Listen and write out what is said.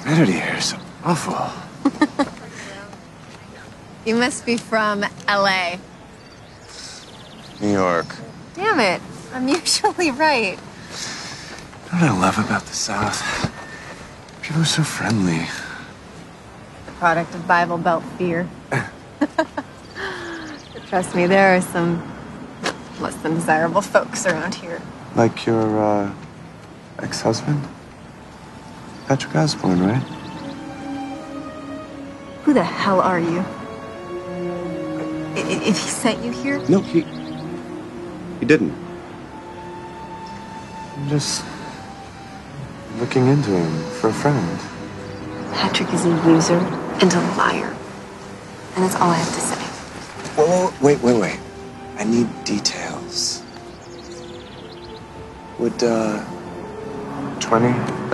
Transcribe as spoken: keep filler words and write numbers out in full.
humidity here is awful. You must be from L A. New York. Damn it. I'm usually right. You know what I love about the South? People are so friendly. The product of Bible Belt fear. Trust me, there are some less than desirable folks around here. Like your, uh, ex-husband? Patrick Osborne, right? Who the hell are you? I- If he sent you here? No, he... He didn't. I'm just... looking into him for a friend. Patrick is a loser and a liar. And that's all I have to say. Whoa, whoa, wait, wait, wait. I need details. Would, uh... twenty